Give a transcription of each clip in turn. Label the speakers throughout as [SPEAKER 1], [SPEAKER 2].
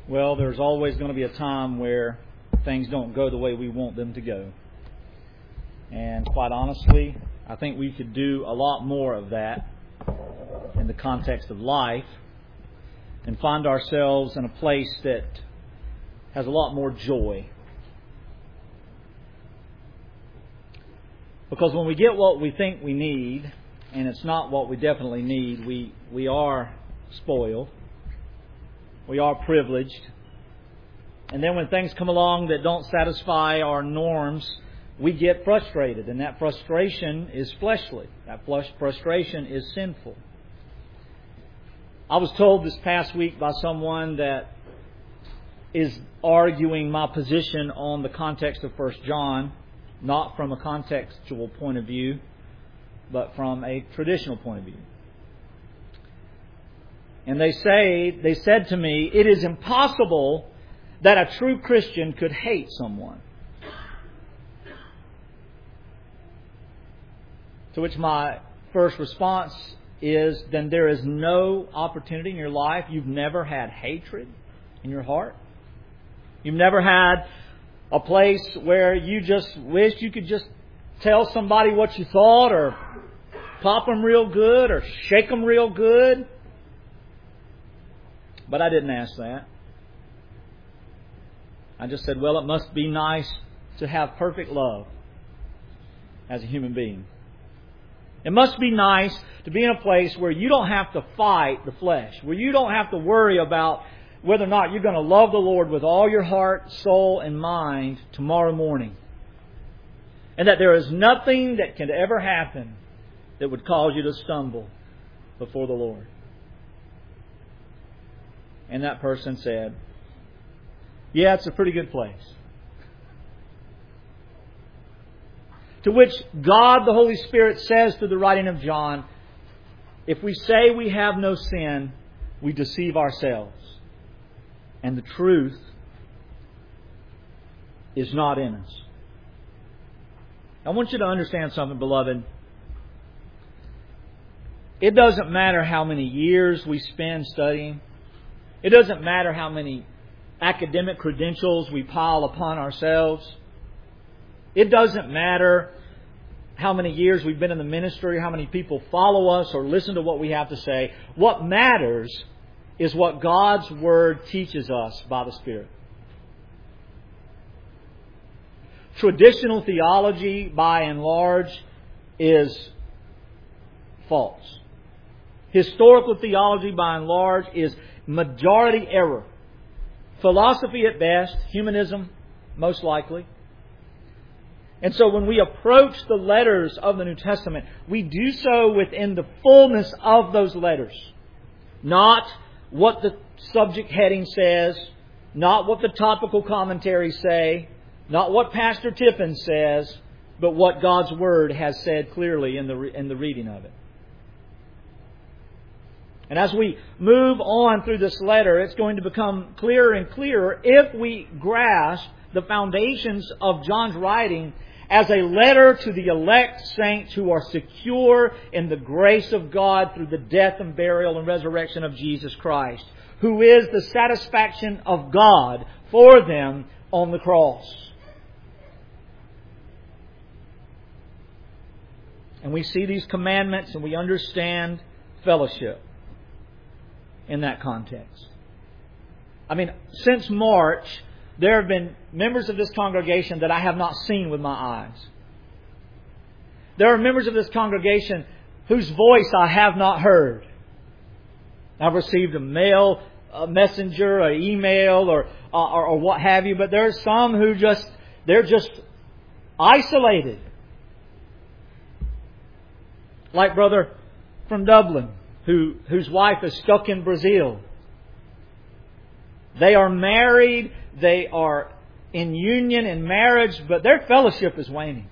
[SPEAKER 1] Well, there's always going to be a time where things don't go the way we want them to go. And quite honestly, I think we could do a lot more of that in the context of life and find ourselves in a place that has a lot more joy. Because when we get what we think we need, and it's not what we definitely need, we are spoiled. We are privileged. And then when things come along that don't satisfy our norms, we get frustrated. And that frustration is fleshly. That frustration is sinful. I was told this past week by someone that is arguing my position on the context of 1 John, not from a contextual point of view, but from a traditional point of view. And they said to me, it is impossible that a true Christian could hate someone. To which my first response is, then there is no opportunity in your life. You've never had hatred in your heart. You've never had a place where you just wished you could just tell somebody what you thought, or pop them real good, or shake them real good. But I didn't ask that. I just said, well, it must be nice to have perfect love as a human being. It must be nice to be in a place where you don't have to fight the flesh, where you don't have to worry about whether or not you're going to love the Lord with all your heart, soul, and mind tomorrow morning. And that there is nothing that can ever happen that would cause you to stumble before the Lord. And that person said, yeah, it's a pretty good place. To which God, the Holy Spirit, says through the writing of John, if we say we have no sin, we deceive ourselves. And the truth is not in us. I want you to understand something, beloved. It doesn't matter how many years we spend studying. It doesn't matter how many academic credentials we pile upon ourselves. It doesn't matter how many years we've been in the ministry, how many people follow us or listen to what we have to say. What matters is what God's Word teaches us by the Spirit. Traditional theology, by and large, is false. Historical theology, by and large, is majority error. Philosophy at best, humanism most likely. And so when we approach the letters of the New Testament, we do so within the fullness of those letters. Not what the subject heading says, not what the topical commentaries say, not what Pastor Tippin says, but what God's Word has said clearly in the reading of it. And as we move on through this letter, it's going to become clearer and clearer if we grasp the foundations of John's writing as a letter to the elect saints who are secure in the grace of God through the death and burial and resurrection of Jesus Christ, who is the satisfaction of God for them on the cross. And we see these commandments and we understand fellowship in that context. I mean, since March, there have been members of this congregation that I have not seen with my eyes. There are members of this congregation whose voice I have not heard. I've received a mail, a messenger, an email, or what have you, but there are some who they're just isolated. Like brother from Dublin, whose wife is stuck in Brazil. They are married, they are in union and marriage, but their fellowship is waning.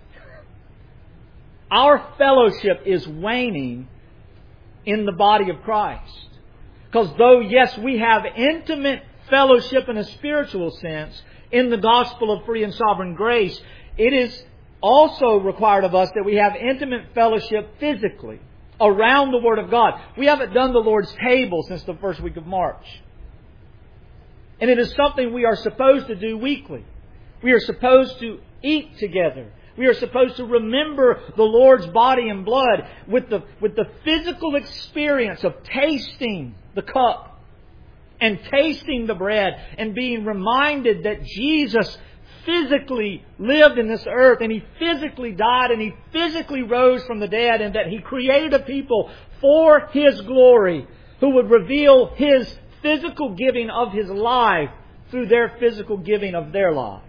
[SPEAKER 1] Our fellowship is waning in the body of Christ. Because though, yes, we have intimate fellowship in a spiritual sense in the gospel of free and sovereign grace, it is also required of us that we have intimate fellowship physically around the Word of God. We haven't done the Lord's table since the first week of March. And it is something we are supposed to do weekly. We are supposed to eat together. We are supposed to remember the Lord's body and blood with the physical experience of tasting the cup and tasting the bread and being reminded that Jesus physically lived in this earth and He physically died and He physically rose from the dead, and that He created a people for His glory who would reveal His physical giving of His life through their physical giving of their lives.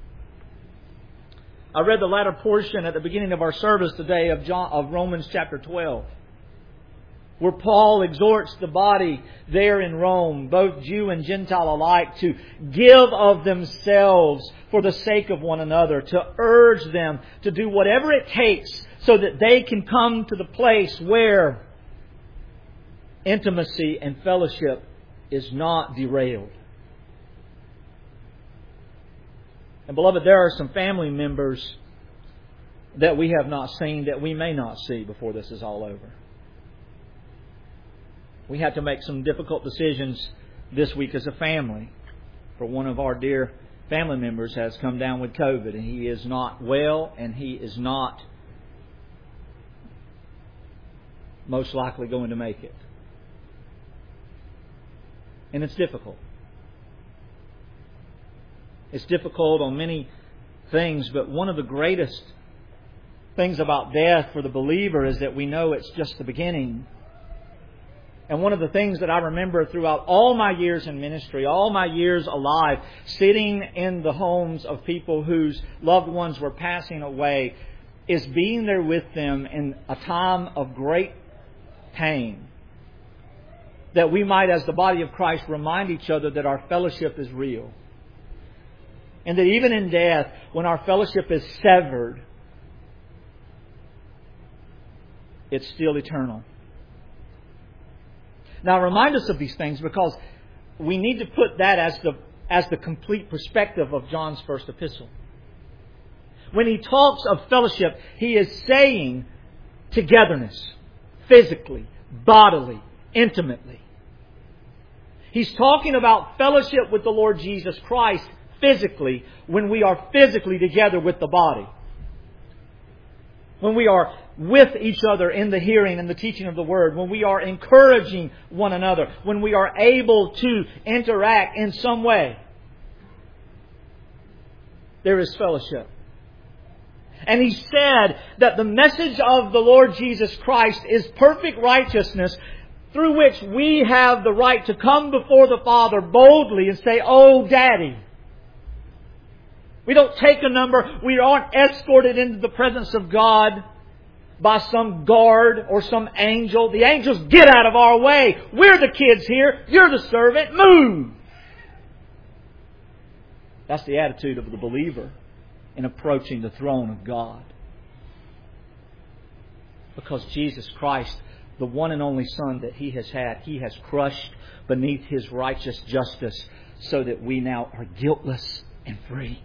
[SPEAKER 1] I read the latter portion at the beginning of our service today of Romans chapter 12, where Paul exhorts the body there in Rome, both Jew and Gentile alike, to give of themselves for the sake of one another, to urge them to do whatever it takes so that they can come to the place where intimacy and fellowship is not derailed. And beloved, there are some family members that we have not seen, that we may not see before this is all over. We had to make some difficult decisions this week as a family. For one of our dear family members has come down with COVID, and he is not well, and he is not most likely going to make it. And it's difficult. It's difficult on many things, but one of the greatest things about death for the believer is that we know it's just the beginning. And one of the things that I remember throughout all my years in ministry, all my years alive, sitting in the homes of people whose loved ones were passing away, is being there with them in a time of great pain. That we might, as the body of Christ, remind each other that our fellowship is real. And that even in death, when our fellowship is severed, it's still eternal. Now, remind us of these things, because we need to put that as the complete perspective of John's first epistle. When he talks of fellowship, he is saying togetherness, physically, bodily, intimately. He's talking about fellowship with the Lord Jesus Christ physically, when we are physically together with the body. When we are with each other in the hearing and the teaching of the Word. When we are encouraging one another. When we are able to interact in some way. There is fellowship. And he said that the message of the Lord Jesus Christ is perfect righteousness, through which we have the right to come before the Father boldly and say, "Oh, Daddy." We don't take a number. We aren't escorted into the presence of God by some guard or some angel. The angels, get out of our way. We're the kids here. You're the servant. Move. That's the attitude of the believer in approaching the throne of God. Because Jesus Christ, the one and only Son that He has had, He has crushed beneath His righteous justice so that we now are guiltless and free.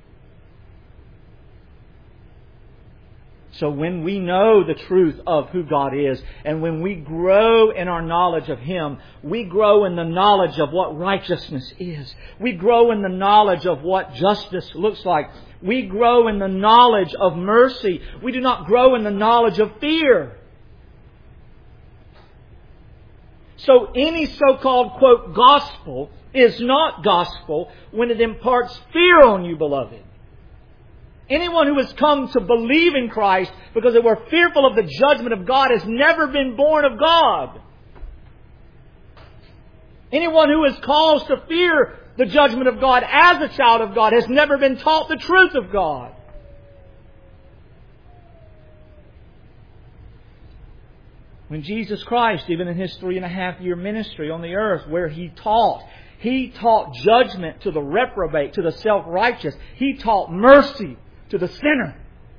[SPEAKER 1] So when we know the truth of who God is, and when we grow in our knowledge of Him, we grow in the knowledge of what righteousness is. We grow in the knowledge of what justice looks like. We grow in the knowledge of mercy. We do not grow in the knowledge of fear. So any so-called, quote, gospel is not gospel when it imparts fear on you, beloved. Anyone who has come to believe in Christ because they were fearful of the judgment of God has never been born of God. Anyone who is caused to fear the judgment of God as a child of God has never been taught the truth of God. When Jesus Christ, even in His 3.5-year ministry on the earth, where He taught judgment to the reprobate, to the self-righteous. He taught mercy to the sinner.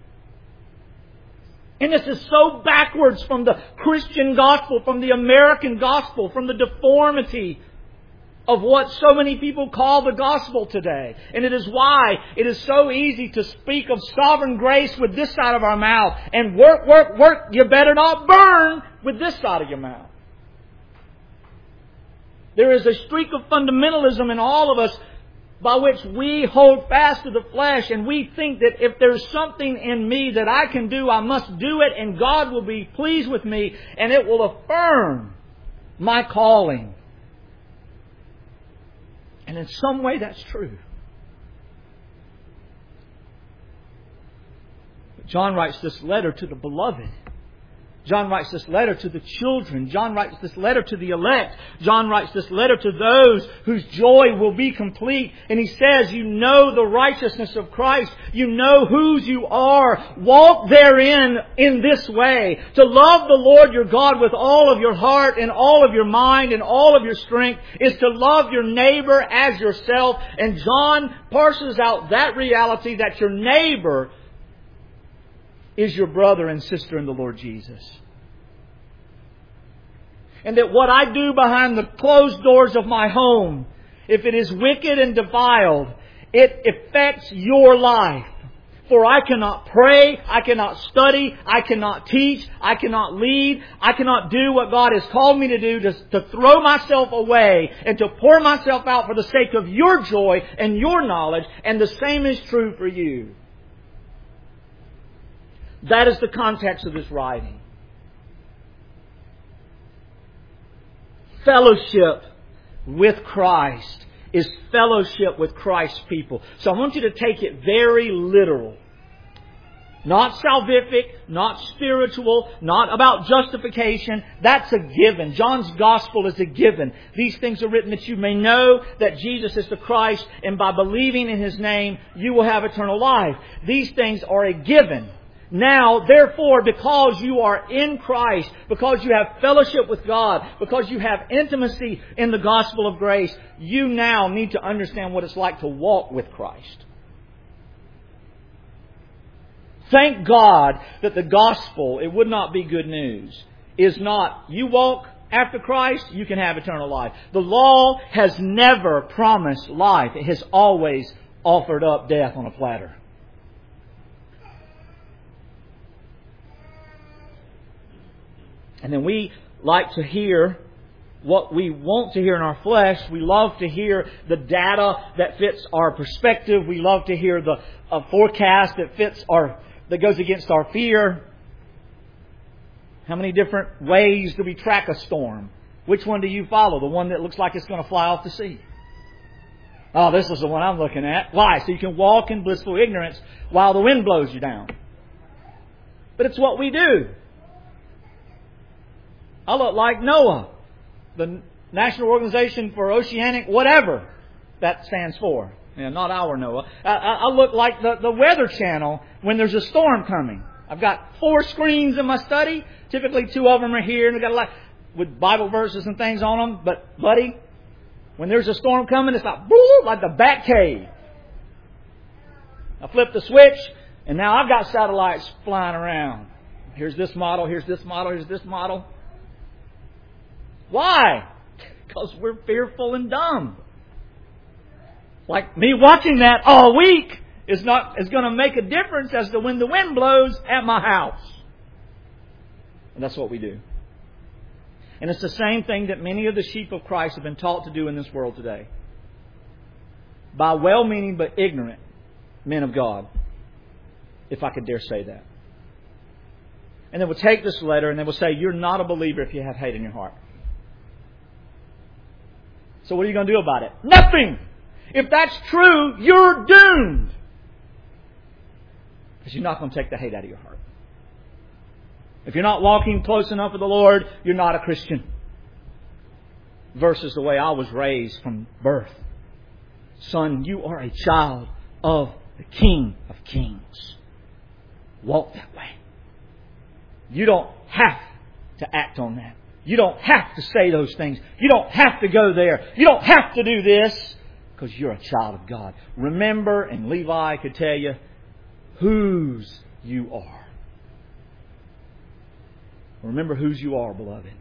[SPEAKER 1] And this is so backwards from the Christian gospel, from the American gospel, from the deformity of what so many people call the gospel today. And it is why it is so easy to speak of sovereign grace with this side of our mouth and work, work, work, you better not burn with this side of your mouth. There is a streak of fundamentalism in all of us by which we hold fast to the flesh, and we think that if there's something in me that I can do, I must do it, and God will be pleased with me, and it will affirm my calling. And in some way that's true. But John writes this letter to the beloved. John writes this letter to the children. John writes this letter to the elect. John writes this letter to those whose joy will be complete. And he says, you know the righteousness of Christ. You know whose you are. Walk therein in this way. To love the Lord your God with all of your heart and all of your mind and all of your strength is to love your neighbor as yourself. And John parses out that reality that your neighbor is your brother and sister in the Lord Jesus. And that what I do behind the closed doors of my home, if it is wicked and defiled, it affects your life. For I cannot pray, I cannot study, I cannot teach, I cannot lead, I cannot do what God has called me to do, to throw myself away and to pour myself out for the sake of your joy and your knowledge. And the same is true for you. That is the context of this writing. Fellowship with Christ is fellowship with Christ's people. So I want you to take it very literal. Not salvific, not spiritual, not about justification. That's a given. John's gospel is a given. These things are written that you may know that Jesus is the Christ, and by believing in His name, you will have eternal life. These things are a given. Now, therefore, because you are in Christ, because you have fellowship with God, because you have intimacy in the gospel of grace, you now need to understand what it's like to walk with Christ. Thank God that the gospel, it would not be good news, is not you walk after Christ, you can have eternal life. The law has never promised life. It has always offered up death on a platter. And then we like to hear what we want to hear in our flesh. We love to hear the data that fits our perspective. We love to hear the forecast that goes against our fear. How many different ways do we track a storm? Which one do you follow? The one that looks like it's going to fly off the sea? Oh, this is the one I'm looking at. Why? So you can walk in blissful ignorance while the wind blows you down. But it's what we do. I look like NOAA, the National Organization for Oceanic whatever that stands for. Yeah, not our NOAA. I look like the Weather Channel when there's a storm coming. I've got 4 screens in my study. Typically 2 of them are here, and I've got a lot with Bible verses and things on them. But, buddy, when there's a storm coming, it's like the Bat Cave. I flip the switch, and now I've got satellites flying around. Here's this model, here's this model, here's this model. Why? Because we're fearful and dumb. Like me watching that all week is going to make a difference as to when the wind blows at my house. And that's what we do. And it's the same thing that many of the sheep of Christ have been taught to do in this world today. By well-meaning but ignorant men of God. If I could dare say that. And they will take this letter and they will say, you're not a believer if you have hate in your heart. So what are you going to do about it? Nothing! If that's true, you're doomed. Because you're not going to take the hate out of your heart. If you're not walking close enough with the Lord, you're not a Christian. Versus the way I was raised from birth. Son, you are a child of the King of Kings. Walk that way. You don't have to act on that. You don't have to say those things. You don't have to go there. You don't have to do this. Because you're a child of God. Remember, and Levi could tell you, whose you are. Remember whose you are, beloved.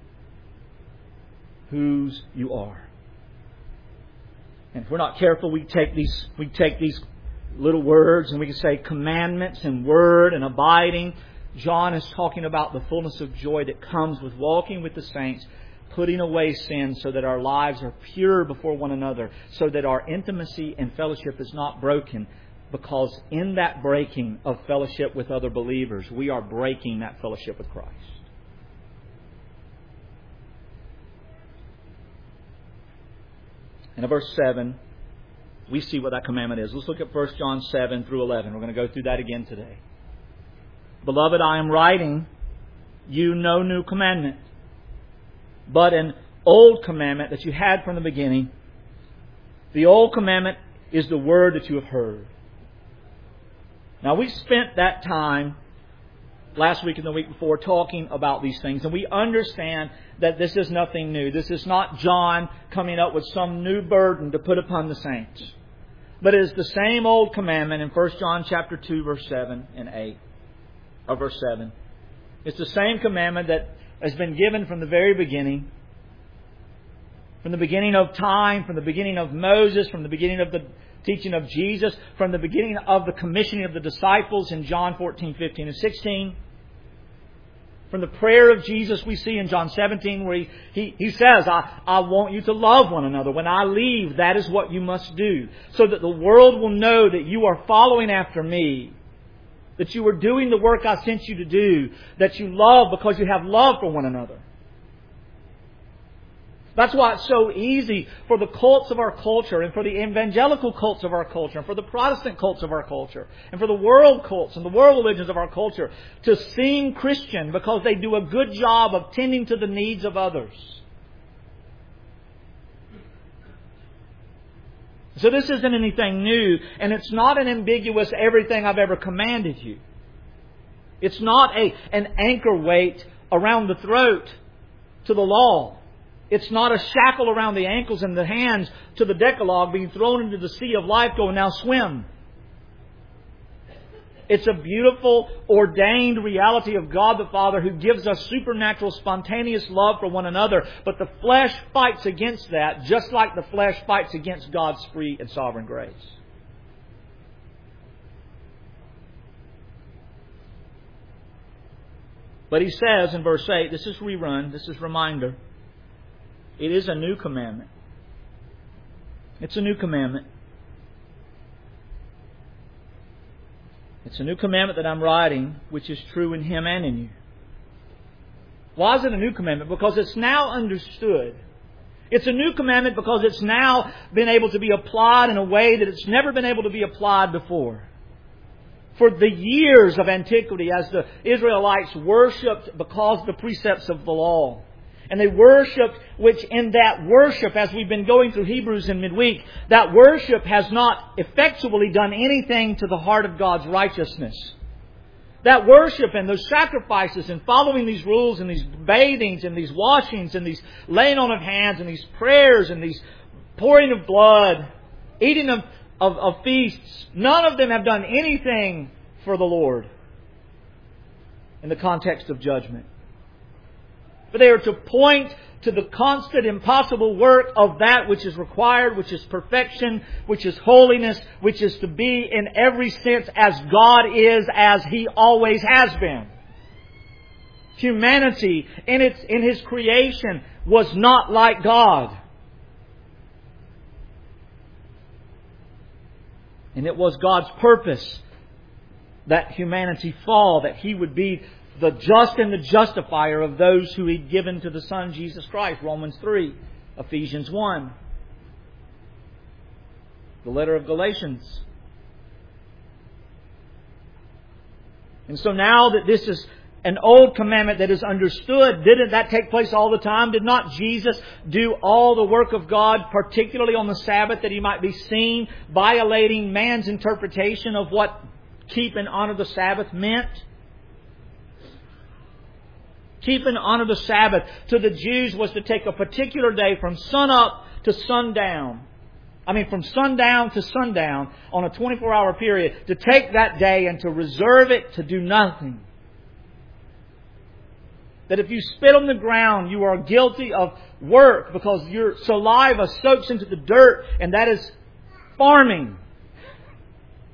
[SPEAKER 1] Whose you are. And if we're not careful, we take these little words and we can say commandments and word and abiding. John is talking about the fullness of joy that comes with walking with the saints putting away sin so that our lives are pure before one another, so that our intimacy and fellowship is not broken. Because in that breaking of fellowship with other believers, we are breaking that fellowship with Christ. And in verse 7, we see what that commandment is. Let's look at 1 John 7 through 11. We're going to go through that again today. Beloved, I am writing you no new commandment, but an old commandment that you had from the beginning. The old commandment is the word that you have heard. Now, we spent that time last week and the week before talking about these things, and we understand that this is nothing new. This is not John coming up with some new burden to put upon the saints. But it is the same old commandment in 1 John chapter 2, verse 7 and 8. Or verse 7. It's the same commandment that has been given from the very beginning. From the beginning of time, from the beginning of Moses, from the beginning of the teaching of Jesus, from the beginning of the commissioning of the disciples in John 14, 15, and 16. From the prayer of Jesus we see in John 17 where he says, I want you to love one another. When I leave, that is what you must do. So that the world will know that you are following after me. That you are doing the work I sent you to do. That you love because you have love for one another. That's why it's so easy for the cults of our culture and for the evangelical cults of our culture and for the Protestant cults of our culture and for the world cults and the world religions of our culture to seem Christian because they do a good job of tending to the needs of others. So this isn't anything new, and it's not an ambiguous everything I've ever commanded you. It's not an anchor weight around the throat to the law. It's not a shackle around the ankles and the hands to the Decalogue being thrown into the sea of life going, now swim. It's a beautiful, ordained reality of God the Father who gives us supernatural, spontaneous love for one another. But the flesh fights against that, just like the flesh fights against God's free and sovereign grace. But he says in verse 8, this is rerun, this is reminder. It is a new commandment. It's a new commandment. It's a new commandment that I'm writing, which is true in Him and in you. Why is it a new commandment? Because it's now understood. It's a new commandment because it's now been able to be applied in a way that it's never been able to be applied before. For the years of antiquity, as the Israelites worshipped because of the precepts of the law, and they worshipped, which in that worship, as we've been going through Hebrews in midweek, that worship has not effectually done anything to the heart of God's righteousness. That worship and those sacrifices and following these rules and these bathings and these washings and these laying on of hands and these prayers and these pouring of blood, eating of feasts, none of them have done anything for the Lord in the context of judgment. But they are to point to the constant, impossible work of that which is required, which is perfection, which is holiness, which is to be in every sense as God is, as He always has been. Humanity in His creation was not like God. And it was God's purpose that humanity fall, that He would be the just and the justifier of those who He'd given to the Son, Jesus Christ. Romans 3, Ephesians 1, the letter of Galatians. And so now that this is an old commandment that is understood, didn't that take place all the time? Did not Jesus do all the work of God, particularly on the Sabbath, that He might be seen violating man's interpretation of what keep and honor the Sabbath meant? Keep and honor the Sabbath to the Jews was to take a particular day from sun up to sundown. From sundown to sundown on a 24-hour period. To take that day and to reserve it to do nothing. That if you spit on the ground, you are guilty of work because your saliva soaks into the dirt, and that is farming.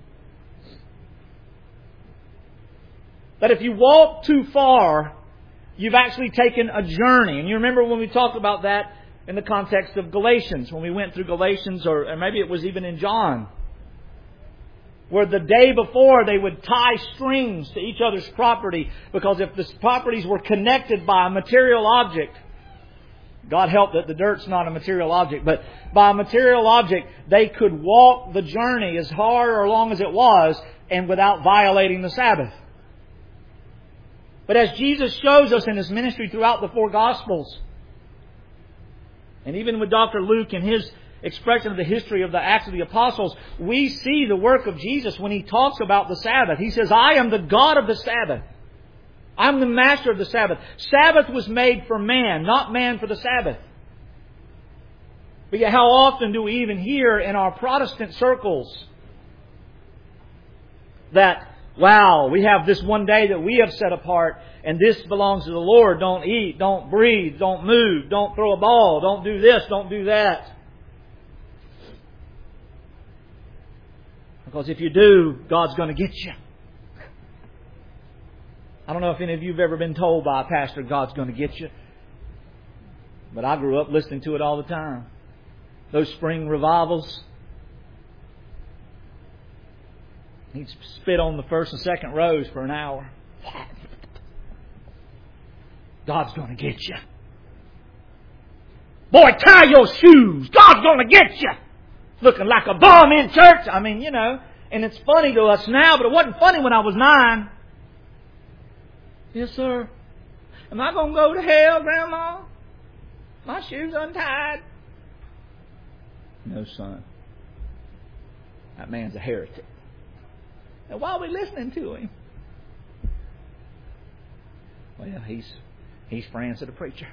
[SPEAKER 1] That if you walk too far, You've actually taken a journey. And you remember when we talked about that in the context of Galatians, when we went through Galatians, or maybe it was even in John, where the day before they would tie strings to each other's property, because if the properties were connected by a material object, God help that the dirt's not a material object, but by a material object, they could walk the journey as hard or long as it was, and without violating the Sabbath. But as Jesus shows us in His ministry throughout the 4 Gospels, and even with Dr. Luke and his expression of the history of the Acts of the Apostles, we see the work of Jesus when He talks about the Sabbath. He says, I am the God of the Sabbath. I'm the master of the Sabbath. Sabbath was made for man, not man for the Sabbath. But yet how often do we even hear in our Protestant circles that, wow, we have this one day that we have set apart, and this belongs to the Lord. Don't eat, don't breathe, don't move, don't throw a ball, don't do this, don't do that. Because if you do, God's going to get you. I don't know if any of you have ever been told by a pastor, God's going to get you. But I grew up listening to it all the time. Those spring revivals. He'd spit on the first and second rows for an hour. God's going to get you. Boy, tie your shoes. God's going to get you. Looking like a bum in church. I mean, and it's funny to us now, but it wasn't funny when I was 9. Yes, sir. Am I going to go to hell, Grandma? My shoes untied. No, son. That man's a heretic. Now, why are we listening to him? Well, he's friends of the preacher.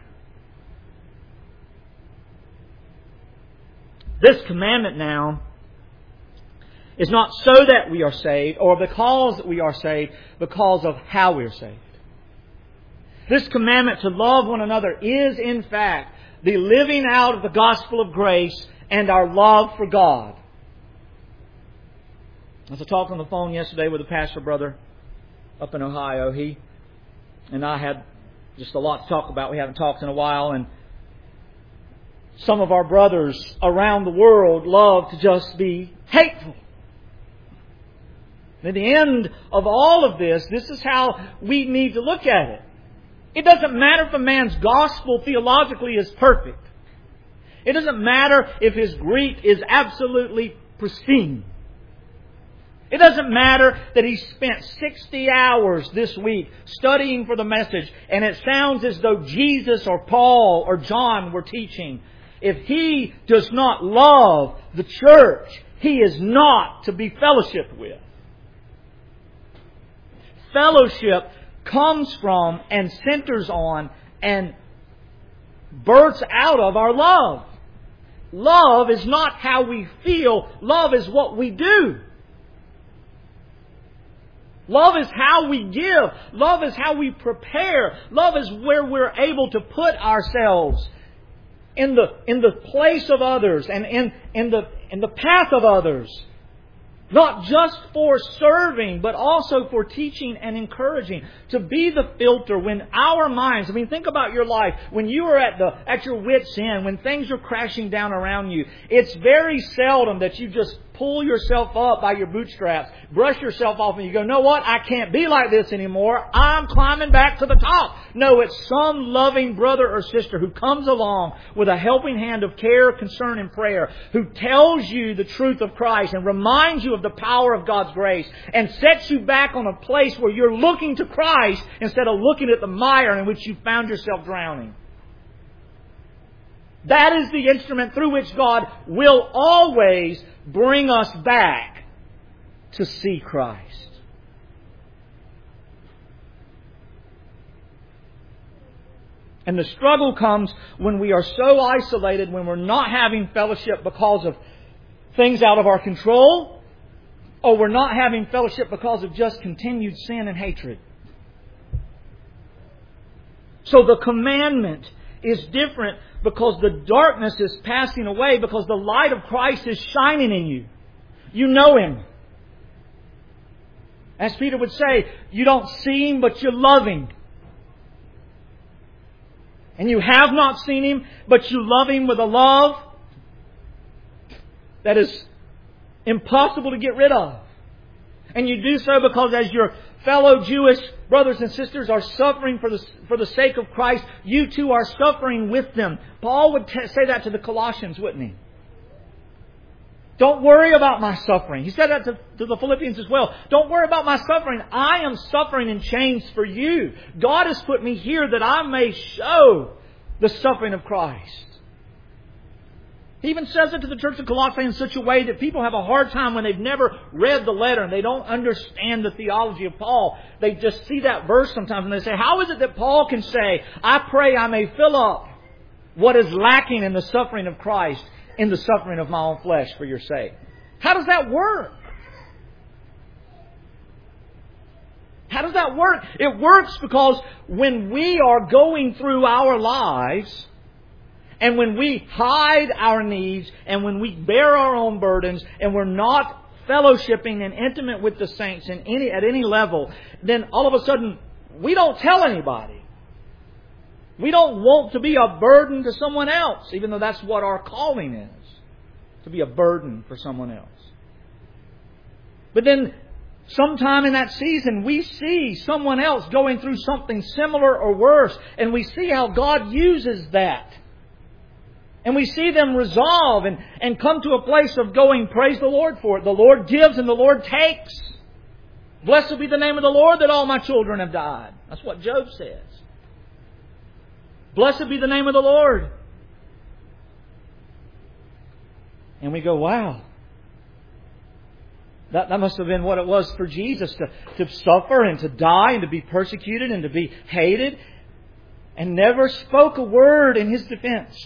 [SPEAKER 1] This commandment now is not so that we are saved or because we are saved, because of how we are saved. This commandment to love one another is, in fact, the living out of the gospel of grace and our love for God. As I talked on the phone yesterday with a pastor brother up in Ohio, he and I had just a lot to talk about. We haven't talked in a while, and some of our brothers around the world love to just be hateful. And at the end of all of this, this is how we need to look at it. It doesn't matter if a man's gospel theologically is perfect. It doesn't matter if his Greek is absolutely pristine. It doesn't matter that he spent 60 hours this week studying for the message and it sounds as though Jesus or Paul or John were teaching. If he does not love the church, he is not to be fellowshiped with. Fellowship comes from and centers on and births out of our love. Love is not how we feel. Love is what we do. Love is how we give. Love is how we prepare. Love is where we're able to put ourselves in the place of others and in the path of others. Not just for serving, but also for teaching and encouraging. To be the filter when our minds, think about your life. When you are at your wit's end, when things are crashing down around you, it's very seldom that you just pull yourself up by your bootstraps, brush yourself off, and you go, know what? I can't be like this anymore. I'm climbing back to the top. No, it's some loving brother or sister who comes along with a helping hand of care, concern, and prayer, who tells you the truth of Christ and reminds you of the power of God's grace and sets you back on a place where you're looking to Christ instead of looking at the mire in which you found yourself drowning. That is the instrument through which God will always bring us back to see Christ. And the struggle comes when we are so isolated, when we're not having fellowship because of things out of our control, or we're not having fellowship because of just continued sin and hatred. So the commandment is different because the darkness is passing away, because the light of Christ is shining in you. You know Him. As Peter would say, you don't see Him, but you love Him. and you have not seen Him, but you love Him with a love that is impossible to get rid of. And you do so because as your fellow Jewish brothers and sisters are suffering for the sake of Christ, you too are suffering with them. Paul would say that to the Colossians, wouldn't he? Don't worry about my suffering. He said that to the Philippians as well. Don't worry about my suffering. I am suffering in chains for you. God has put me here that I may show the suffering of Christ. He even says it to the church of Colossae in such a way that people have a hard time when they've never read the letter and they don't understand the theology of Paul. They just see that verse sometimes and they say, how is it that Paul can say, I pray I may fill up what is lacking in the suffering of Christ in the suffering of my own flesh for your sake? How does that work? How does that work? It works because when we are going through our lives, and when we hide our needs, and when we bear our own burdens, and we're not fellowshipping and intimate with the saints at any level, then all of a sudden we don't tell anybody. We don't want to be a burden to someone else, even though that's what our calling is, to be a burden for someone else. But then sometime in that season, we see someone else going through something similar or worse, and we see how God uses that. And we see them resolve and come to a place of going, praise the Lord for it. The Lord gives and the Lord takes. Blessed be the name of the Lord that all my children have died. That's what Job says. Blessed be the name of the Lord. And we go, wow. That must have been what it was for Jesus to suffer and to die and to be persecuted and to be hated, and never spoke a word in His defense.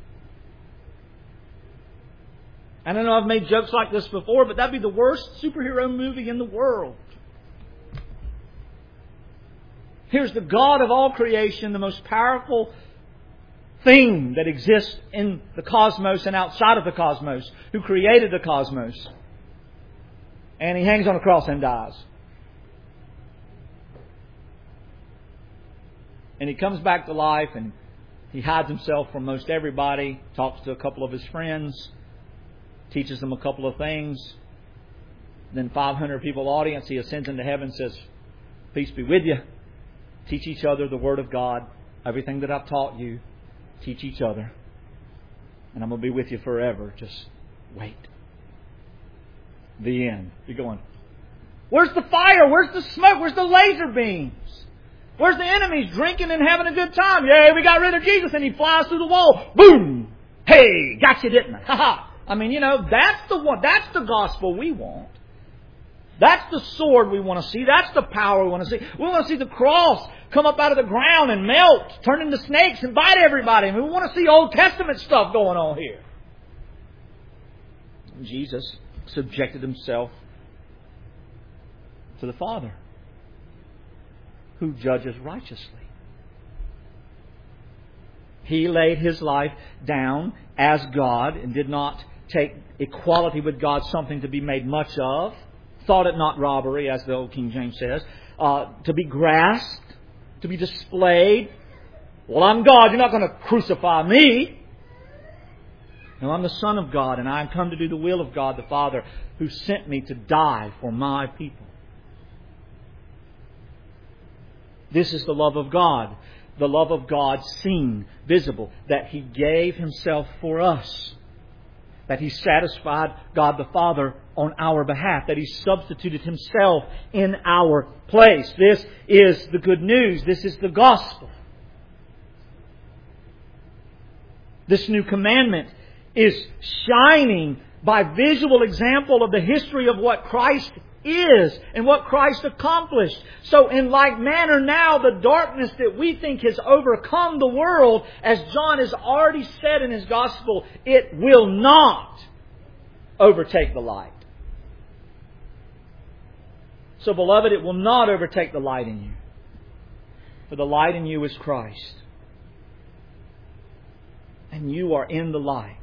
[SPEAKER 1] I don't know, I've made jokes like this before, but that'd be the worst superhero movie in the world. Here's the God of all creation, the most powerful thing that exists in the cosmos and outside of the cosmos, who created the cosmos. And He hangs on a cross and dies. And He comes back to life and He hides Himself from most everybody, talks to a couple of His friends, teaches them a couple of things. Then 500 people audience, He ascends into heaven and says, peace be with you. Teach each other the Word of God. Everything that I've taught you, teach each other. And I'm going to be with you forever. Just wait. The end. You're going, where's the fire? Where's the smoke? Where's the laser beams? Where's the enemies drinking and having a good time? Yay, we got rid of Jesus. And He flies through the wall. Boom! Hey, got you, didn't I? Ha ha! I mean, that's the one. That's the gospel we want. That's the sword we want to see. That's the power we want to see. We want to see the cross come up out of the ground and melt, turn into snakes and bite everybody. I mean, we want to see Old Testament stuff going on here. And Jesus subjected Himself to the Father, who judges righteously. He laid His life down as God and did not take equality with God something to be made much of. Thought it not robbery, as the old King James says. To be grasped, to be displayed. Well, I'm God, you're not going to crucify me. No, I'm the Son of God, and I am come to do the will of God the Father, who sent me to die for my people. This is the love of God. The love of God seen, visible, that He gave Himself for us. That He satisfied God the Father on our behalf. That He substituted Himself in our place. This is the good news. This is the gospel. This new commandment is shining by visual example of the history of what Christ is and what Christ accomplished. So in like manner now, the darkness that we think has overcome the world, as John has already said in his gospel, it will not overtake the light. So beloved, it will not overtake the light in you. For the light in you is Christ. And you are in the light.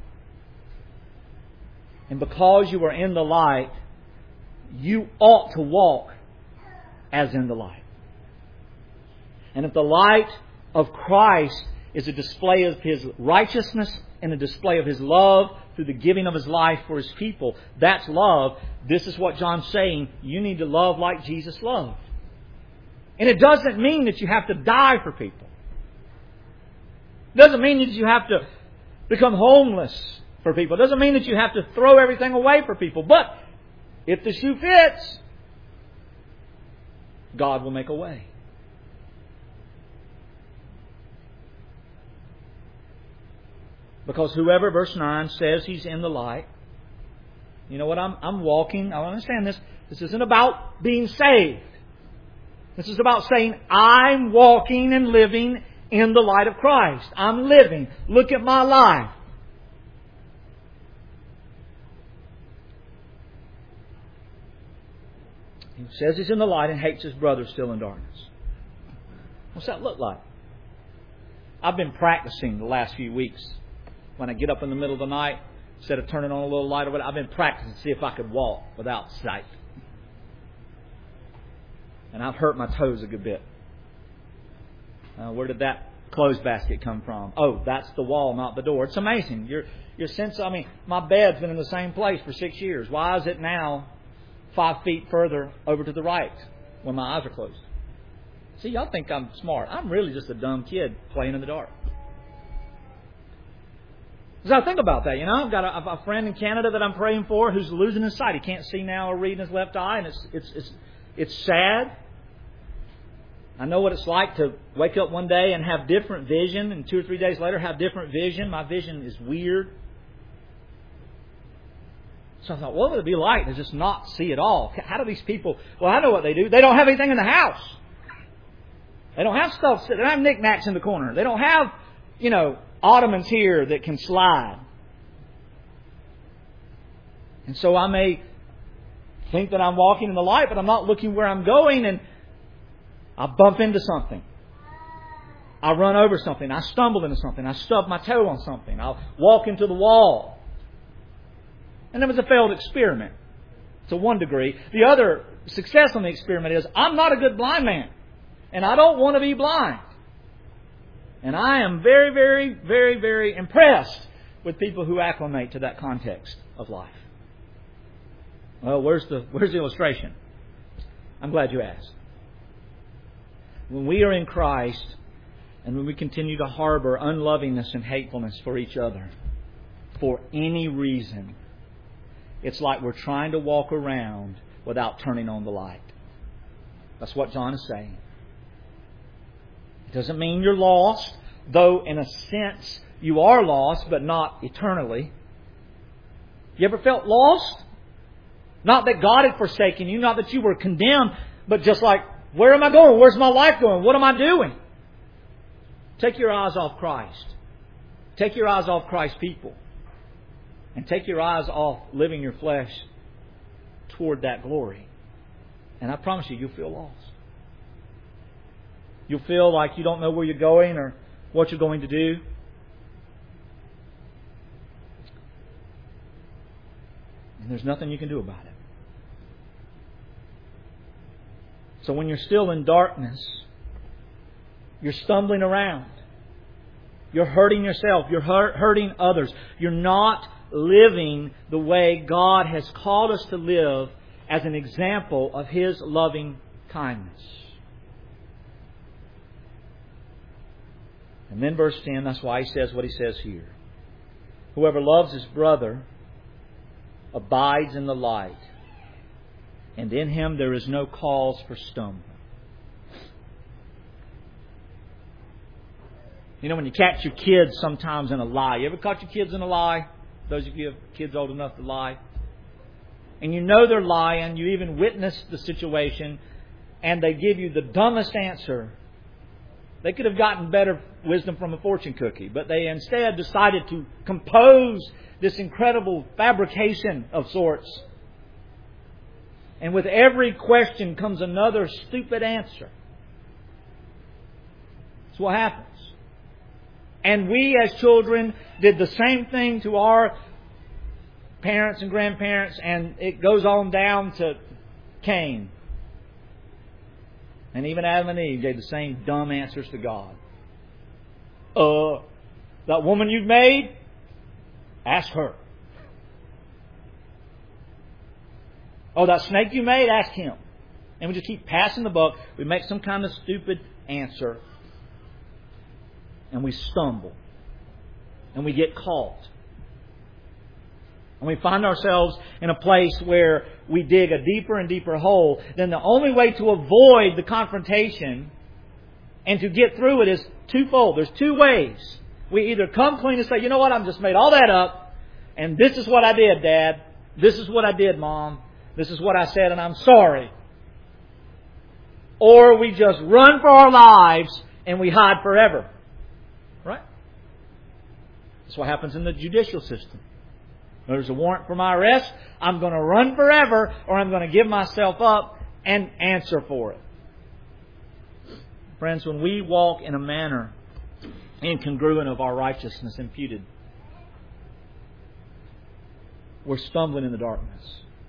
[SPEAKER 1] And because you are in the light, you ought to walk as in the light. And if the light of Christ is a display of His righteousness and a display of His love through the giving of His life for His people. That's love. This is what John's saying. You need to love like Jesus loved. And it doesn't mean that you have to die for people. It doesn't mean that you have to become homeless for people. It doesn't mean that you have to throw everything away for people. But if the shoe fits, God will make a way. Because whoever, verse 9, says he's in the light, you know what, I'm walking, I understand this. This isn't about being saved. This is about saying, I'm walking and living in the light of Christ. I'm living. Look at my life. He says he's in the light and hates his brother still in darkness. What's that look like? I've been practicing the last few weeks. When I get up in the middle of the night, instead of turning on a little light or whatever, I've been practicing to see if I could walk without sight. And I've hurt my toes a good bit. Where did that clothes basket come from? Oh, that's the wall, not the door. It's amazing. Your sense, my bed's been in the same place for 6 years. Why is it now 5 feet further over to the right when my eyes are closed? See, y'all think I'm smart. I'm really just a dumb kid playing in the dark. Because I think about that, I've got a friend in Canada that I'm praying for who's losing his sight. He can't see now or read in his left eye, and it's sad. I know what it's like to wake up one day and have different vision, and 2 or 3 days later have different vision. My vision is weird. So I thought, what would it be like to just not see at all? How do these people... Well, I know what they do. They don't have anything in the house. They don't have stuff... They don't have knickknacks in the corner. They don't have, ottomans here that can slide. And so I may think that I'm walking in the light, but I'm not looking where I'm going, and I bump into something. I run over something. I stumble into something. I stub my toe on something. I'll walk into the wall. And it was a failed experiment to one degree. The other success on the experiment is I'm not a good blind man. And I don't want to be blind. And I am very, very, very, very impressed with people who acclimate to that context of life. Well, where's the illustration? I'm glad you asked. When we are in Christ and when we continue to harbor unlovingness and hatefulness for each other for any reason, it's like we're trying to walk around without turning on the light. That's what John is saying. It doesn't mean you're lost, though in a sense you are lost, but not eternally. You ever felt lost? Not that God had forsaken you, not that you were condemned, but just like, where am I going? Where's my life going? What am I doing? Take your eyes off Christ. Take your eyes off Christ's people. And take your eyes off living your flesh toward that glory. And I promise you'll feel lost. You'll feel like you don't know where you're going or what you're going to do. And there's nothing you can do about it. So when you're still in darkness, you're stumbling around. You're hurting yourself. You're hurting others. You're not living the way God has called us to live as an example of His loving kindness. And then verse 10, that's why he says what he says here. Whoever loves his brother abides in the light, and in him there is no cause for stumbling. When you catch your kids sometimes in a lie. You ever caught your kids in a lie? Those of you who have kids old enough to lie. And you know they're lying. You even witnessed the situation. And they give you the dumbest answer. They could have gotten better wisdom from a fortune cookie. But they instead decided to compose this incredible fabrication of sorts. And with every question comes another stupid answer. That's what happens. And we as children did the same thing to our parents and grandparents, and it goes on down to Cain. And even Adam and Eve gave the same dumb answers to God. That woman you've made, ask her. Oh, that snake you made, ask him. And we just keep passing the buck. We make some kind of stupid answer. And we stumble. And we get caught. And we find ourselves in a place where we dig a deeper and deeper hole. Then the only way to avoid the confrontation and to get through it is twofold. There's two ways. We either come clean and say, you know what, I've just made all that up. And this is what I did, Dad. This is what I did, Mom. This is what I said, and I'm sorry. Or we just run for our lives and we hide forever. Right? That's what happens in the judicial system. There's a warrant for my arrest. I'm going to run forever, or I'm going to give myself up and answer for it. Friends, when we walk in a manner incongruent of our righteousness imputed, we're stumbling in the darkness.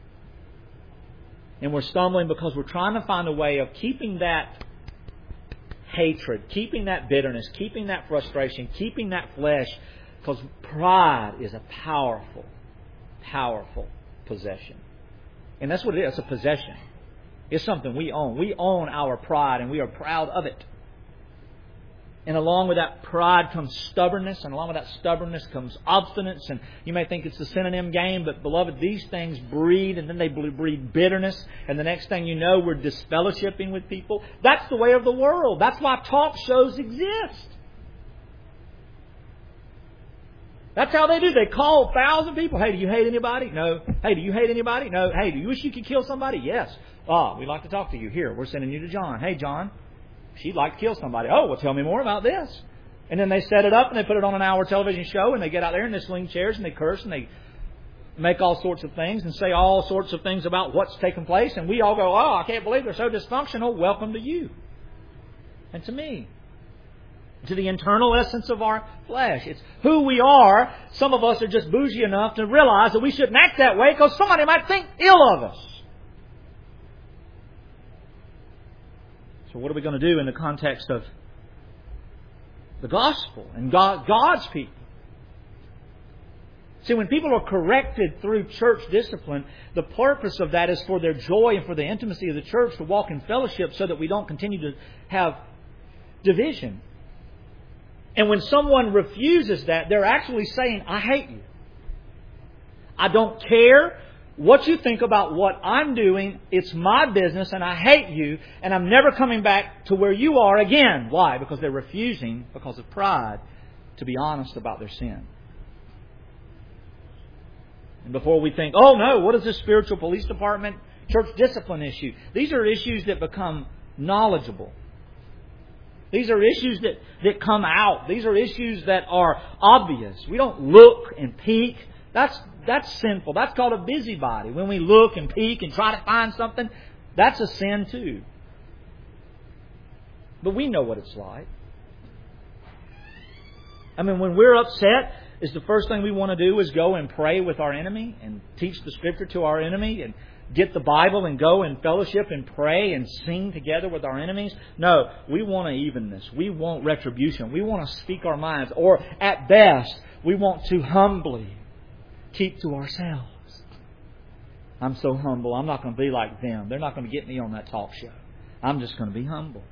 [SPEAKER 1] And we're stumbling because we're trying to find a way of keeping that hatred, keeping that bitterness, keeping that frustration, keeping that flesh. Because pride is a powerful, powerful possession. And that's what it is. It's a possession. It's something we own. We own our pride and we are proud of it. And along with that pride comes stubbornness, and along with that stubbornness comes obstinance. And you may think it's a synonym game, but beloved, these things breed, and then they breed bitterness. And the next thing you know, we're disfellowshipping with people. That's the way of the world. That's why talk shows exist. That's how they do. They call 1,000 people. Hey, do you hate anybody? No. Hey, do you hate anybody? No. Hey, do you wish you could kill somebody? Yes. We'd like to talk to you. Here, we're sending you to John. Hey, John. She'd like to kill somebody. Oh, well, tell me more about this. And then they set it up and they put it on an hour television show, and they get out there and they swing chairs and they curse and they make all sorts of things and say all sorts of things about what's taken place. And we all go, oh, I can't believe they're so dysfunctional. Welcome to you. And to me. To the internal essence of our flesh. It's who we are. Some of us are just bougie enough to realize that we shouldn't act that way because somebody might think ill of us. So what are we going to do in the context of the gospel and God's people? See, when people are corrected through church discipline, the purpose of that is for their joy and for the intimacy of the church to walk in fellowship so that we don't continue to have division. And when someone refuses that, they're actually saying, I hate you. I don't care what you think about what I'm doing. It's my business and I hate you, and I'm never coming back to where you are again. Why? Because they're refusing, because of pride, to be honest about their sin. And before we think, oh no, what is this spiritual police department church discipline issue? These are issues that become knowledgeable. These are issues that come out. These are issues that are obvious. We don't look and peek. That's sinful. That's called a busybody. When we look and peek and try to find something, that's a sin too. But we know what it's like. I mean, when we're upset, is the first thing we want to do is go and pray with our enemy and teach the Scripture to our enemy and get the Bible and go and fellowship and pray and sing together with our enemies? No, we want an evenness. We want retribution. We want to speak our minds. Or at best, we want to humbly keep to ourselves. I'm so humble. I'm not going to be like them. They're not going to get me on that talk show. I'm just going to be humble.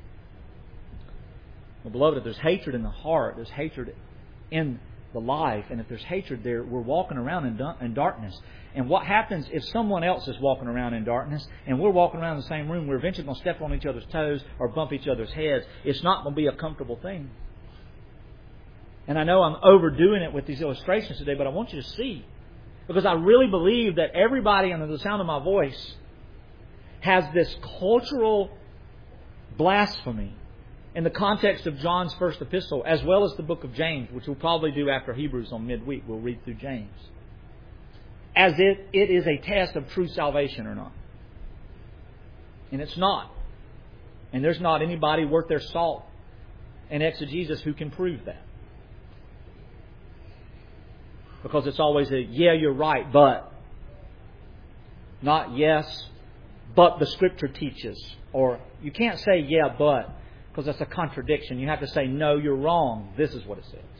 [SPEAKER 1] Well, beloved, if there's hatred in the heart, there's hatred in the life. And if there's hatred there, we're walking around in darkness. And what happens if someone else is walking around in darkness and we're walking around in the same room, we're eventually going to step on each other's toes or bump each other's heads. It's not going to be a comfortable thing. And I know I'm overdoing it with these illustrations today, but I want you to see. Because I really believe that everybody under the sound of my voice has this cultural blasphemy in the context of John's first epistle, as well as the book of James, which we'll probably do after Hebrews on midweek. We'll read through James. As if it is a test of true salvation or not. And it's not. And there's not anybody worth their salt in exegesis who can prove that. Because it's always a, yeah, you're right, but. Not yes, but the Scripture teaches. Or you can't say yeah, but. Because that's a contradiction. You have to say, no, you're wrong. This is what it says.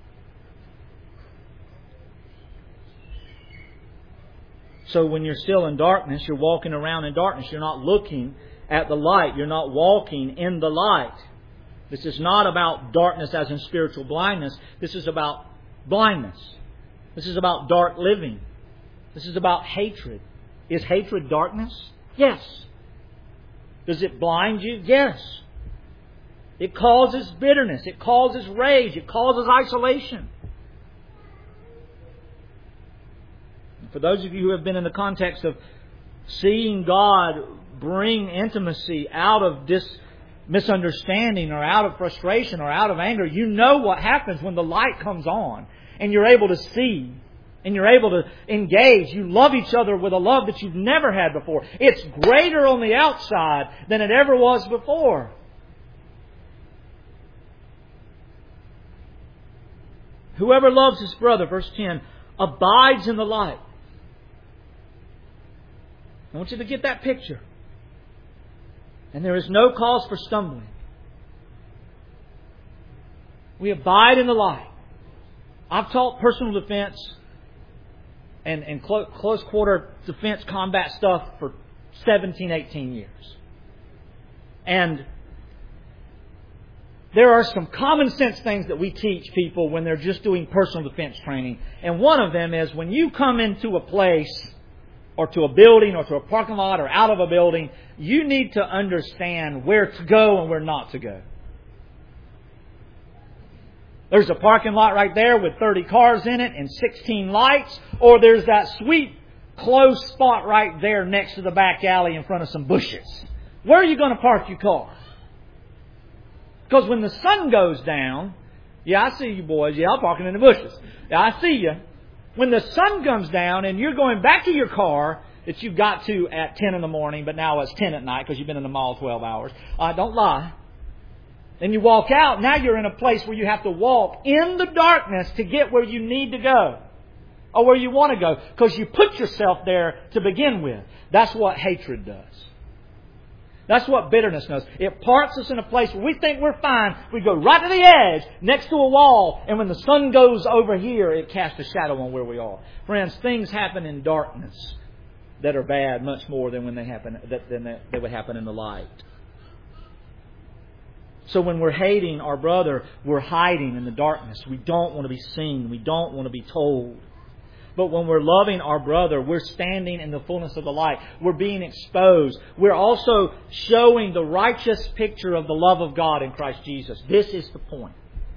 [SPEAKER 1] So when you're still in darkness, you're walking around in darkness. You're not looking at the light. You're not walking in the light. This is not about darkness as in spiritual blindness. This is about blindness. This is about dark living. This is about hatred. Is hatred darkness? Yes. Does it blind you? Yes. It causes bitterness. It causes rage. It causes isolation. For those of you who have been in the context of seeing God bring intimacy out of misunderstanding or out of frustration or out of anger, you know what happens when the light comes on and you're able to see and you're able to engage. You love each other with a love that you've never had before. It's greater on the outside than it ever was before. Whoever loves his brother, verse 10, abides in the light. I want you to get that picture. And there is no cause for stumbling. We abide in the light. I've taught personal defense and close quarter defense combat stuff for 17, 18 years. And there are some common sense things that we teach people when they're just doing personal defense training. And one of them is when you come into a place or to a building or to a parking lot or out of a building, you need to understand where to go and where not to go. There's a parking lot right there with 30 cars in it and 16 lights, or there's that sweet close spot right there next to the back alley in front of some bushes. Where are you going to park your car? Because when the sun goes down, yeah, I see you boys. Yeah, I'm parking in the bushes. Yeah, I see you. When the sun comes down and you're going back to your car that you got to at 10 in the morning, but now it's 10 at night because you've been in the mall 12 hours. Don't lie. Then you walk out. Now you're in a place where you have to walk in the darkness to get where you need to go or where you want to go because you put yourself there to begin with. That's what hatred does. That's what bitterness does. It parks us in a place where we think we're fine. We go right to the edge, next to a wall, and when the sun goes over here, it casts a shadow on where we are. Friends, things happen in darkness that are bad much more than when they would happen in the light. So when we're hating our brother, we're hiding in the darkness. We don't want to be seen. We don't want to be told. But when we're loving our brother, we're standing in the fullness of the light. We're being exposed. We're also showing the righteous picture of the love of God in Christ Jesus. This is the point.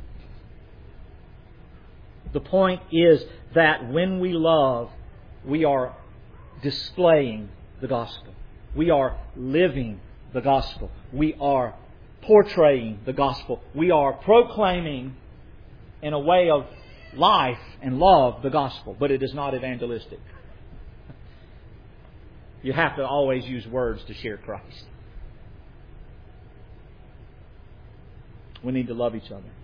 [SPEAKER 1] The point is that when we love, we are displaying the gospel. We are living the gospel. We are portraying the gospel. We are proclaiming in a way of life and love the gospel, but it is not evangelistic. You have to always use words to share Christ. We need to love each other.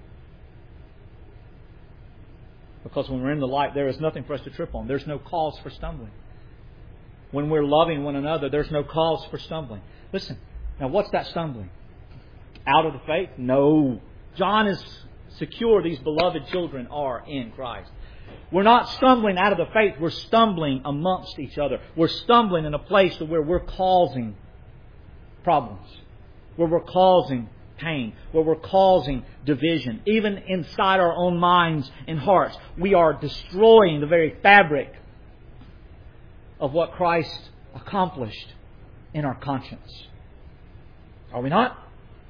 [SPEAKER 1] Because when we're in the light, there is nothing for us to trip on. There's no cause for stumbling. When we're loving one another, there's no cause for stumbling. Listen, now what's that stumbling? Out of the faith? No. John is secure these beloved children are in Christ. We're not stumbling out of the faith. We're stumbling amongst each other. We're stumbling in a place where we're causing problems, where we're causing pain, where we're causing division. Even inside our own minds and hearts, we are destroying the very fabric of what Christ accomplished in our conscience. Are we not?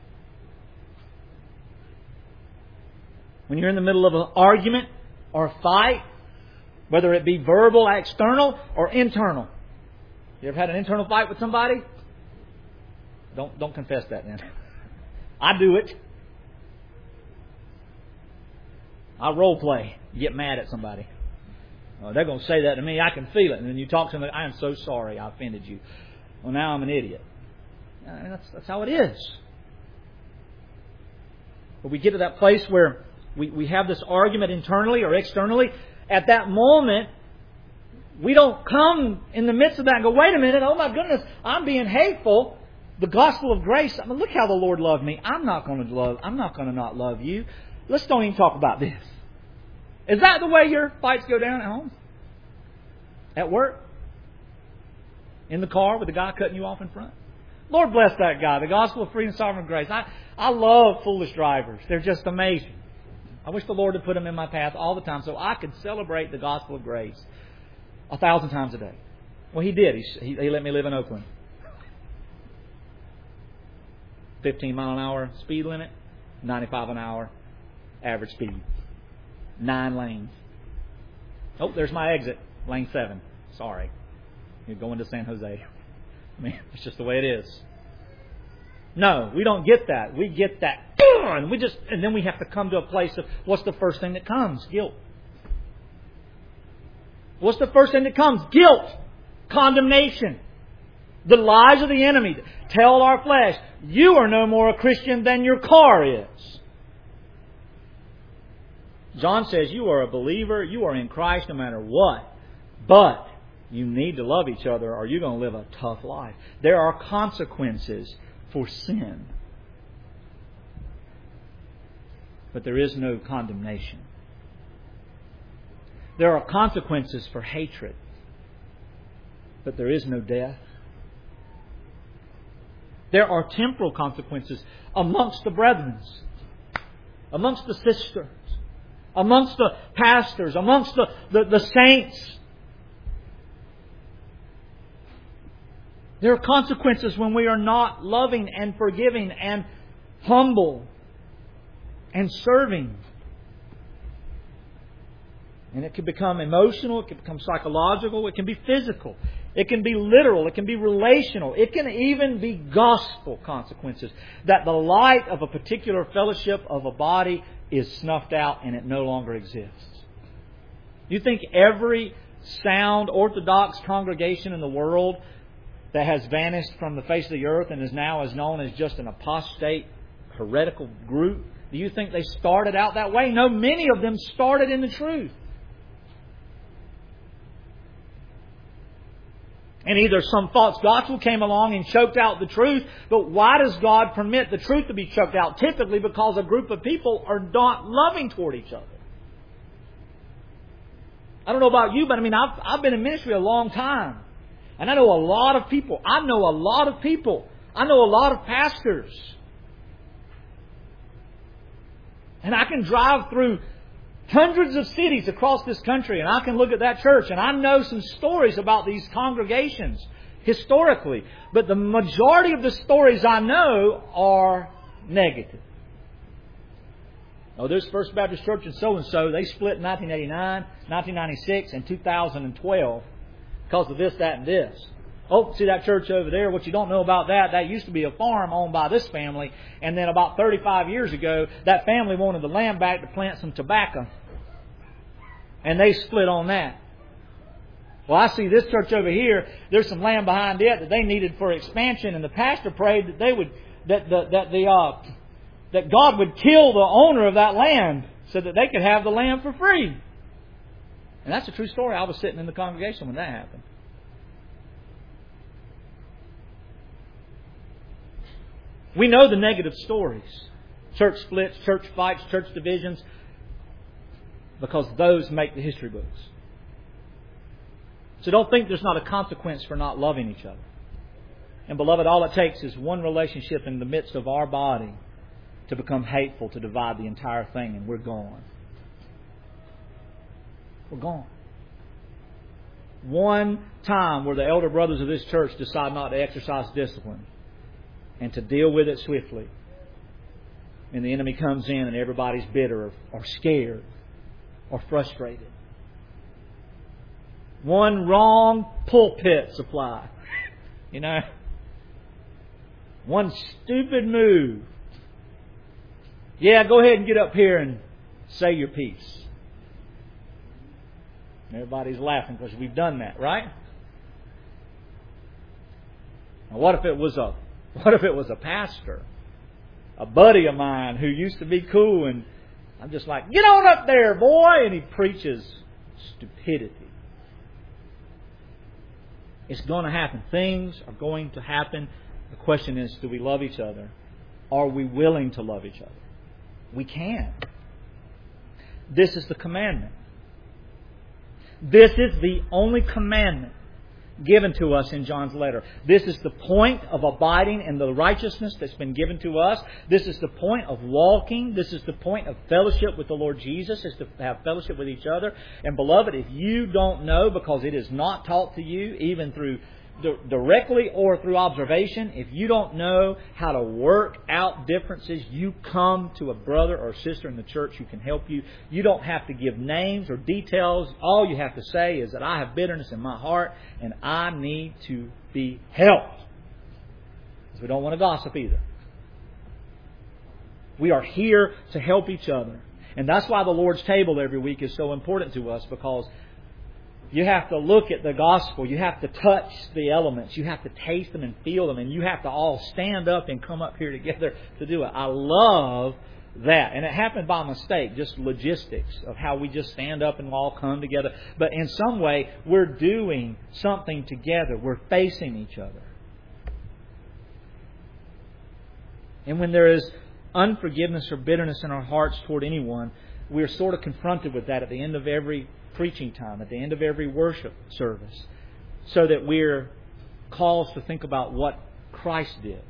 [SPEAKER 1] When you're in the middle of an argument or a fight, whether it be verbal, external, or internal. You ever had an internal fight with somebody? Don't confess that then. I do it. I role play. Get mad at somebody. Oh, they're going to say that to me. I can feel it. And then you talk to them. I am so sorry I offended you. Well, now I'm an idiot. I mean, that's how it is. But we get to that place where we have this argument internally or externally. At that moment, we don't come in the midst of that and go, wait a minute, oh my goodness, I'm being hateful. The gospel of grace, I mean, look how the Lord loved me. I'm not going to not love you. Let's don't even talk about this. Is that the way your fights go down at home? At work? In the car with the guy cutting you off in front? Lord bless that guy. The gospel of freedom, sovereign grace. I love foolish drivers. They're just amazing. I wish the Lord had put them in my path all the time so I could celebrate the gospel of grace 1,000 times a day. Well, He did. He let me live in Oakland. 15 mile an hour speed limit, 95 an hour average speed. 9 lanes. Oh, there's my exit. Lane 7. Sorry. You're going to San Jose. I mean, it's just the way it is. No, we don't get that. We get that. And then we have to come to a place of what's the first thing that comes? Guilt. What's the first thing that comes? Guilt. Condemnation. The lies of the enemy tell our flesh, you are no more a Christian than your car is. John says you are a believer, you are in Christ no matter what. But you need to love each other or you're going to live a tough life. There are consequences for sin. But there is no condemnation. There are consequences for hatred. But there is no death. There are temporal consequences amongst the brethren, amongst the sisters, amongst the pastors, amongst the saints. There are consequences when we are not loving and forgiving and humble and serving. And it can become emotional, it can become psychological, it can be physical, it can be literal, it can be relational, it can even be gospel consequences. That the light of a particular fellowship of a body is snuffed out and it no longer exists. You think every sound Orthodox congregation in the world that has vanished from the face of the earth and is now as known as just an apostate, heretical group, do you think they started out that way? No, many of them started in the truth. And either some false gospel came along and choked out the truth. But why does God permit the truth to be choked out? Typically because a group of people are not loving toward each other. I don't know about you, but I mean, I've been in ministry a long time. And I know a lot of people. I know a lot of pastors. And I can drive through hundreds of cities across this country and I can look at that church and I know some stories about these congregations historically. But the majority of the stories I know are negative. Oh, there's First Baptist Church in so-and-so. They split in 1989, 1996, and 2012 because of this, that, and this. Oh, see that church over there? What you don't know about that used to be a farm owned by this family. And then about 35 years ago, that family wanted the land back to plant some tobacco. And they split on that. Well, I see this church over here. There's some land behind it that they needed for expansion. And the pastor prayed that they would, that God would kill the owner of that land so that they could have the land for free. And that's a true story. I was sitting in the congregation when that happened. We know the negative stories. Church splits, church fights, church divisions. Because those make the history books. So don't think there's not a consequence for not loving each other. And beloved, all it takes is one relationship in the midst of our body to become hateful, to divide the entire thing, and we're gone. We're gone. One time where the elder brothers of this church decide not to exercise discipline and to deal with it swiftly. And the enemy comes in and everybody's bitter or scared or frustrated. One wrong pulpit supply. You know. One stupid move. Yeah, go ahead and get up here and say your piece. Everybody's laughing because we've done that, right? Now, what if it was a pastor, a buddy of mine who used to be cool, and I'm just like, get on up there, boy, and he preaches stupidity. It's going to happen. Things are going to happen The question is, do we love each other? Are we willing to love each other? We can. This is the commandment. This is the only commandment given to us in John's letter. This is the point of abiding in the righteousness that's been given to us. This is the point of walking. This is the point of fellowship with the Lord Jesus, is to have fellowship with each other. And beloved, if you don't know, because it is not taught to you, even through directly or through observation, if you don't know how to work out differences, you come to a brother or sister in the church who can help you. You don't have to give names or details. All you have to say is that I have bitterness in my heart and I need to be helped. Because we don't want to gossip either. We are here to help each other. And that's why the Lord's table every week is so important to us, because you have to look at the gospel. You have to touch the elements. You have to taste them and feel them. And you have to all stand up and come up here together to do it. I love that. And it happened by mistake, just logistics of how we just stand up and all come together. But in some way, we're doing something together. We're facing each other. And when there is unforgiveness or bitterness in our hearts toward anyone, we're sort of confronted with that at the end of every preaching time, at the end of every worship service, so that we're called to think about what Christ did.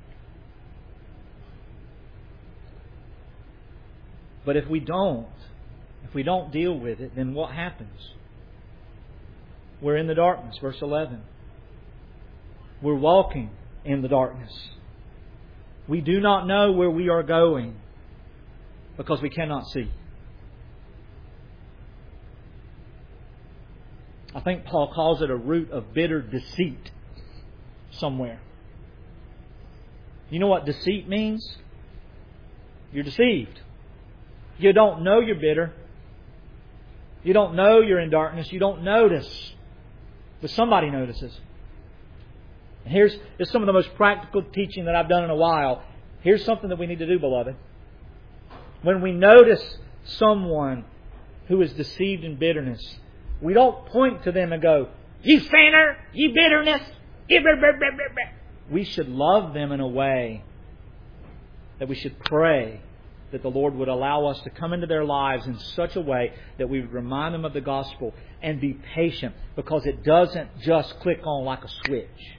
[SPEAKER 1] But if we don't deal with it, then what happens? We're in the darkness, verse 11. We're walking in the darkness. We do not know where we are going because we cannot see. I think Paul calls it a root of bitter deceit somewhere. You know what deceit means? You're deceived. You don't know you're bitter. You don't know you're in darkness. You don't notice. But somebody notices. And here's some of the most practical teaching that I've done in a while. Here's something that we need to do, beloved. When we notice someone who is deceived in bitterness, we don't point to them and go, "You sinner! You bitterness!" We should love them in a way that we should pray that the Lord would allow us to come into their lives in such a way that we would remind them of the gospel and be patient, because it doesn't just click on like a switch.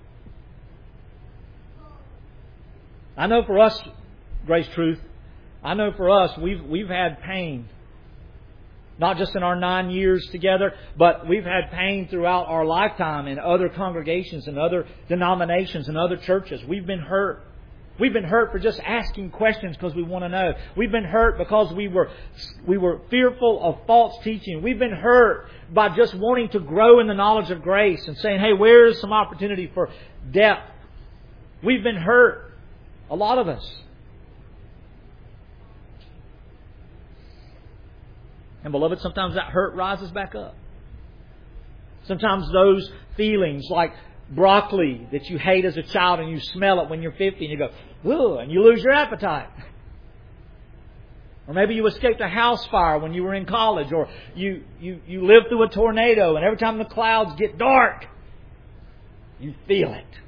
[SPEAKER 1] I know for us, Grace Truth, I know for us, we've had pain. Not just in our 9 years together, but we've had pain throughout our lifetime in other congregations and other denominations and other churches. We've been hurt. We've been hurt for just asking questions because we want to know. We've been hurt because we were fearful of false teaching. We've been hurt by just wanting to grow in the knowledge of grace and saying, "Hey, where is some opportunity for depth?" We've been hurt. A lot of us. And beloved, sometimes that hurt rises back up. Sometimes those feelings, like broccoli that you hate as a child and you smell it when you're 50 and you go, "Ugh," and you lose your appetite. Or maybe you escaped a house fire when you were in college, or you lived through a tornado and every time the clouds get dark, you feel it.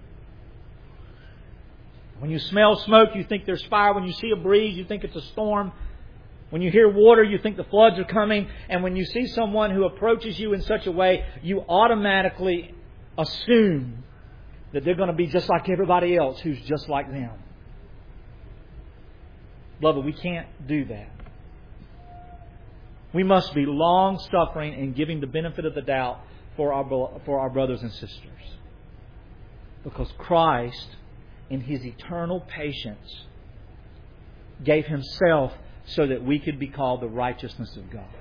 [SPEAKER 1] When you smell smoke, you think there's fire. When you see a breeze, you think it's a storm. When you hear water, you think the floods are coming. And when you see someone who approaches you in such a way, you automatically assume that they're going to be just like everybody else who's just like them. Beloved, we can't do that. We must be long-suffering and giving the benefit of the doubt for our brothers and sisters. Because Christ, in His eternal patience, gave Himself so that we could be called the righteousness of God.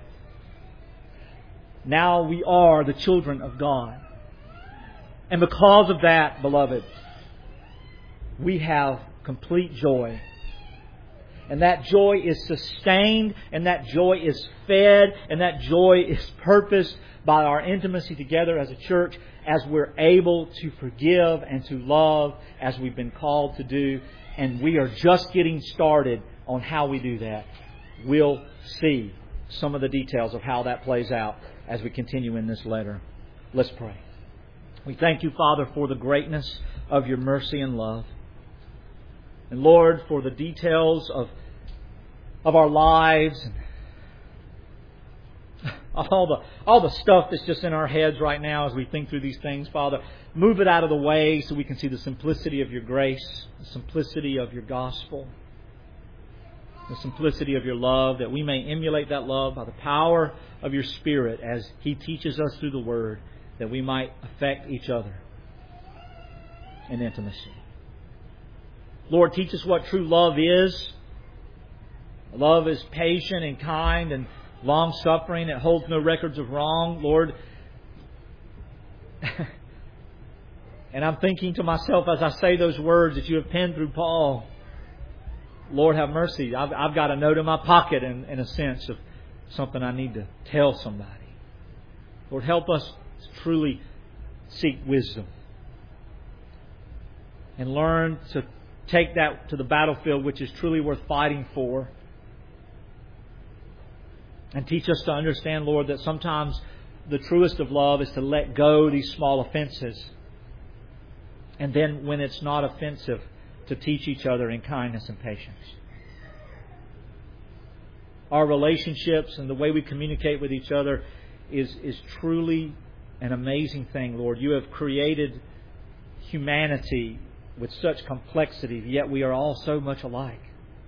[SPEAKER 1] Now we are the children of God. And because of that, beloved, we have complete joy. And that joy is sustained, and that joy is fed, and that joy is purposed by our intimacy together as a church, as we're able to forgive and to love as we've been called to do. And we are just getting started on how we do that. We'll see some of the details of how that plays out as we continue in this letter. Let's pray. We thank You, Father, for the greatness of Your mercy and love. And Lord, for the details of our lives and all the stuff that's just in our heads right now as we think through these things, Father, move it out of the way so we can see the simplicity of Your grace, the simplicity of Your gospel, the simplicity of Your love, that we may emulate that love by the power of Your Spirit as He teaches us through the Word, that we might affect each other in intimacy. Lord, teach us what true love is. Love is patient and kind and long-suffering. It holds no records of wrong. Lord, and I'm thinking to myself as I say those words that You have penned through Paul, Lord, have mercy. I've got a note in my pocket in a sense of something I need to tell somebody. Lord, help us to truly seek wisdom and learn to take that to the battlefield which is truly worth fighting for. And teach us to understand, Lord, that sometimes the truest of love is to let go these small offenses. And then when it's not offensive, to teach each other in kindness and patience. Our relationships and the way we communicate with each other is truly an amazing thing, Lord. You have created humanity with such complexity, yet we are all so much alike.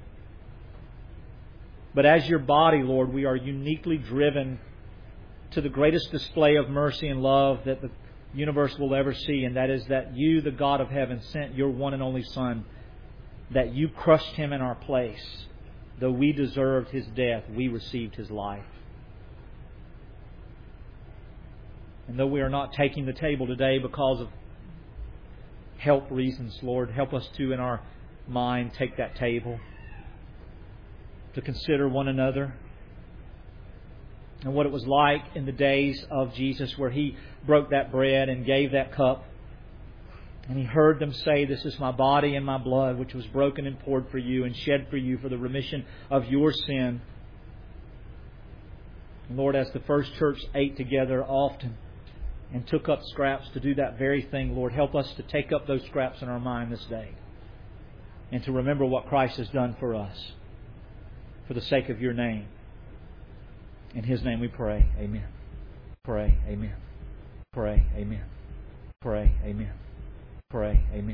[SPEAKER 1] But as Your body, Lord, we are uniquely driven to the greatest display of mercy and love that the universe will ever see, and that is that You, the God of heaven, sent Your one and only Son, that You crushed Him in our place. Though we deserved His death, we received His life. And though we are not taking the table today because of health reasons, Lord, help us to, in our mind, take that table, to consider one another and what it was like in the days of Jesus where He broke that bread and gave that cup. And He heard them say, "This is My body and My blood, which was broken and poured for you and shed for you for the remission of your sin." And Lord, as the first church ate together often and took up scraps to do that very thing, Lord, help us to take up those scraps in our mind this day and to remember what Christ has done for us for the sake of Your name. In His name we pray. Amen. Pray. Amen. Pray. Amen. Pray. Amen. Pray. Amen.